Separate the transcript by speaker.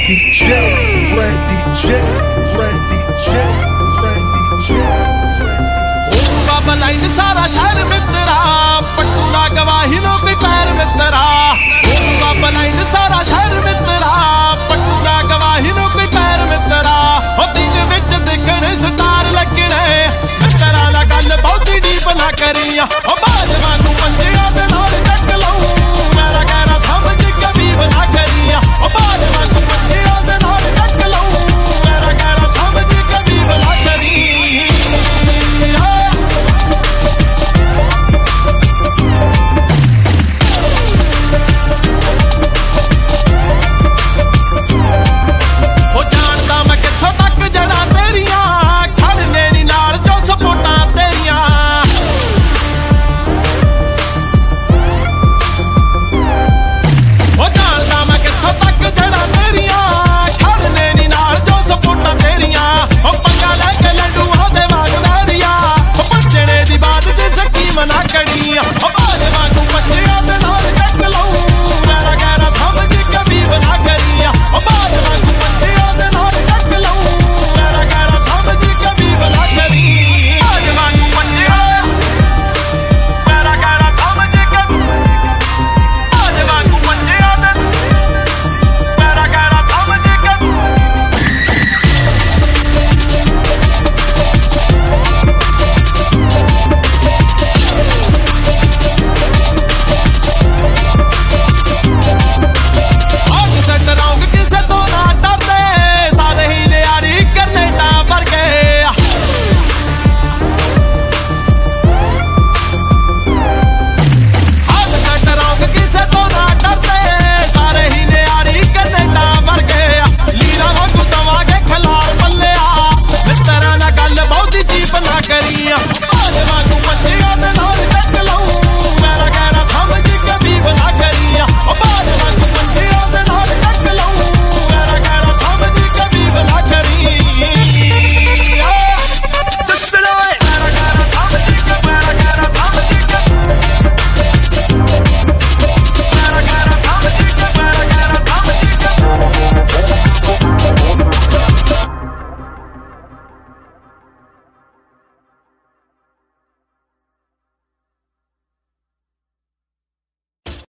Speaker 1: Line सारा शहर मित्रा पट्टू ना गवाही लो कोई पैर मित्रा लाइन सारा शहर मित्रा पट्टू ना गवाही लो कोई पैर मित्रा दिन विच दिखने स्टार लगने मित्रा ना गल बहुत डीप ना करिया बाजवा नू पंजिया दे नाल टक लऊं मेरा गहरा समझ कभी बना करिया बाजवा नू पंजिया दे नाल टक लऊं मेरा गहरा समझ कभी बना करिया। मना करिया बाजवा नू पंजिया दे नाल टक लऊं मेरा गहरा समझ कभी बना करिया बाजवा नू पंजिया दे नाल टक लऊं मेरा गहरा समझ कभी बना करिया बाजवा नू पंजिया मेरा गहरा समझ कभी बाजवा नू पंजिया दे मेरा गहरा समझ कभी। करिया